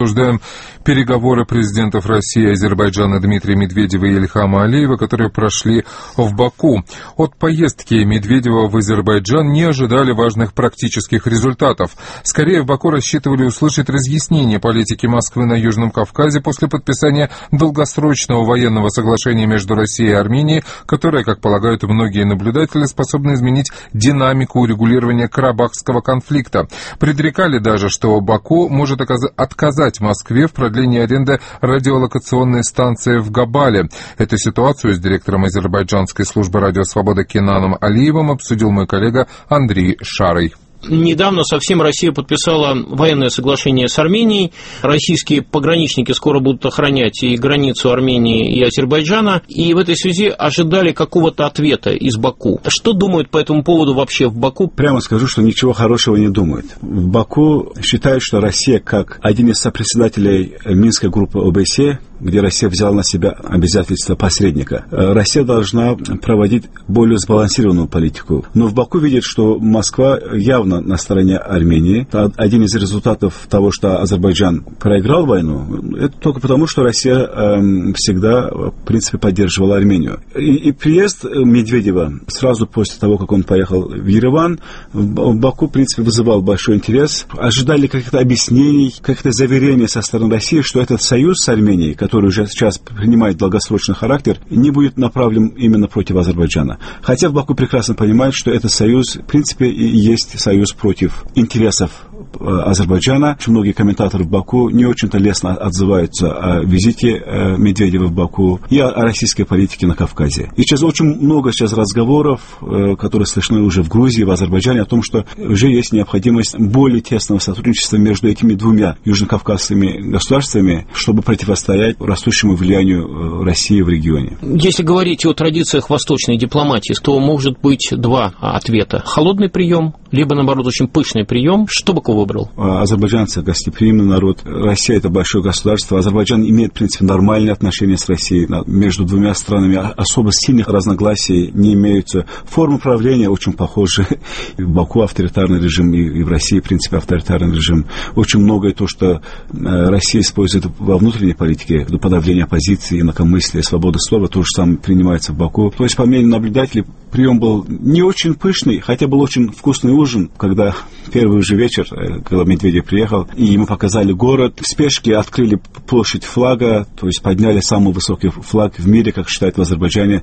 обсуждаем переговоры президентов России и Азербайджана Дмитрия Медведева и Ильхама Алиева, которые прошли в Баку. От поездки Медведева в Азербайджан не ожидали важных практических результатов. Скорее, в Баку рассчитывали услышать разъяснение политики Москвы на Южном Кавказе после подписания долгосрочного военного соглашения между Россией и Арменией, которое, как полагают многие наблюдатели, способно изменить динамику урегулирования карабахского конфликта. Предрекали даже, что Баку может отказать Москве в продлении аренды радиолокационной станции в Габале. Эту ситуацию с директором азербайджанской службы «Радио Свобода» Кенаном Алиевым обсудил мой коллега Андрей Шарый. Недавно совсем Россия подписала военное соглашение с Арменией. Российские пограничники скоро будут охранять и границу Армении и Азербайджана. И в этой связи ожидали какого-то ответа из Баку. Что думают по этому поводу вообще в Баку? Прямо скажу, что ничего хорошего не думают. В Баку считают, что Россия, как один из сопредседателей Минской группы ОБСЕ, где Россия взяла на себя обязательства посредника, Россия должна проводить более сбалансированную политику. Но в Баку видят, что Москва явно на стороне Армении. Один из результатов того, что Азербайджан проиграл войну, это только потому, что Россия всегда, в принципе, поддерживала Армению. И приезд Медведева сразу после того, как он поехал в Ереван, в Баку, в принципе, вызывал большой интерес. Ожидали каких-то объяснений, каких-то заверений со стороны России, что этот союз с Арменией, который уже сейчас принимает долгосрочный характер, не будет направлен именно против Азербайджана. Хотя в Баку прекрасно понимают, что этот союз, в принципе, и есть союз против интересов Азербайджана. Очень многие комментаторы в Баку не очень-то лестно отзываются о визите Медведева в Баку и о российской политике на Кавказе. И сейчас очень много разговоров, которые слышны уже в Грузии, в Азербайджане, о том, что уже есть необходимость более тесного сотрудничества между этими двумя южнокавказскими государствами, чтобы противостоять растущему влиянию России в регионе. Если говорить о традициях восточной дипломатии, то может быть два ответа. Холодный прием, либо, наоборот, очень пышный прием. Что Баку выбрал? Азербайджанцы — гостеприимный народ. Россия — это большое государство. Азербайджан имеет, в принципе, нормальные отношения с Россией. Между двумя странами особо сильных разногласий не имеются. Формы правления очень похожи. В Баку авторитарный режим, и в России, в принципе, авторитарный режим. Очень многое то, что Россия использует во внутренней политике, до подавления оппозиции, инакомыслия, свободы слова, то же самое принимается в Баку. То есть, по мнению наблюдателей, прием был не очень пышный, хотя был очень вкусный ужин, когда первый же вечер, когда Медведев приехал, и ему показали город, в спешке открыли площадь флага, то есть подняли самый высокий флаг в мире, как считают в Азербайджане,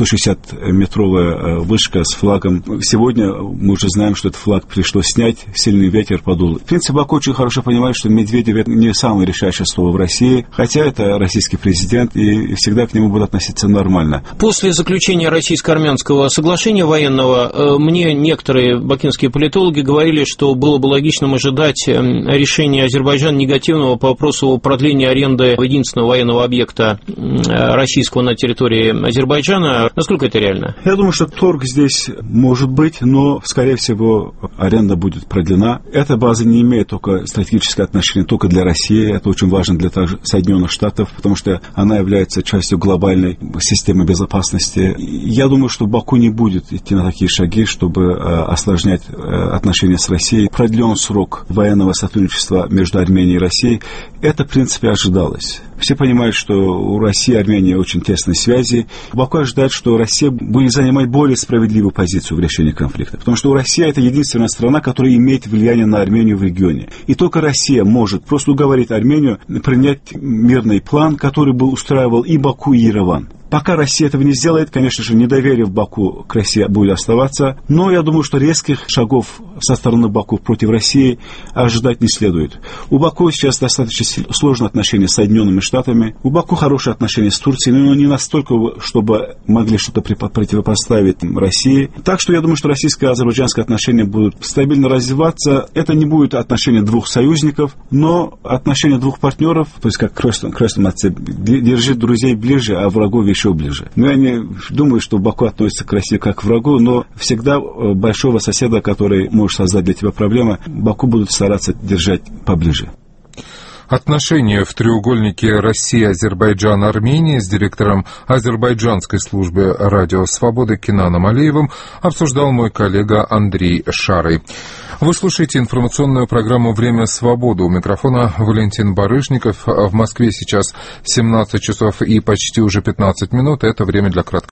160-метровая вышка с флагом. Сегодня мы уже знаем, что этот флаг пришлось снять, сильный ветер подул. В принципе, Баку очень хорошо понимает, что Медведев — это не самое решающее слово в России, хотя это российский президент, и всегда к нему будут относиться нормально. После заключения российско-армянского соглашения военного, мне некоторые бакинские политологи говорили, что было бы логичным ожидать решения Азербайджана негативного по вопросу продления аренды единственного военного объекта российского на территории Азербайджана. Насколько это реально? Я думаю, что торг здесь может быть, но, скорее всего, аренда будет продлена. Эта база не имеет только стратегическое отношение только для России. Это очень важно для Соединенных Штатов, потому что она является частью глобальной системы безопасности. Я думаю, что Баку не будет идти на такие шаги, чтобы осложнять отношения с Россией. Продлен срок военного сотрудничества между Арменией и Россией. Это, в принципе, ожидалось. Все понимают, что у России и Армении очень тесные связи. Баку ожидает, что Россия будет занимать более справедливую позицию в решении конфликта. Потому что Россия — это единственная страна, которая имеет влияние на Армению в регионе. И только Россия может просто уговорить Армению принять мирный план, который бы устраивал и Баку, и Ереван. Пока Россия этого не сделает, конечно же, недоверие в Баку к России будет оставаться. Но я думаю, что резких шагов со стороны Баку против России ожидать не следует. У Баку сейчас достаточно сложные отношения с Соединенными Штатами. У Баку хорошие отношения с Турцией, но не настолько, чтобы могли что-то противопоставить России. Так что я думаю, что российско-азербайджанские отношения будут стабильно развиваться. Это не будет отношения двух союзников, но отношения двух партнеров, то есть как крестном отце, держи друзей ближе, а врагов еще ближе. Но я не думаю, что Баку относится к России как к врагу, но всегда большого соседа, который может создать для тебя проблемы, Баку будут стараться держать поближе. Отношения в треугольнике Россия-Азербайджан-Армения с директором азербайджанской службы «Радио Свободы» Кенаном Алиевым обсуждал мой коллега Андрей Шарый. Вы слушаете информационную программу «Время свободы». У микрофона Валентин Барышников. В Москве сейчас 17 часов и почти уже 15 минут. Это время для краткого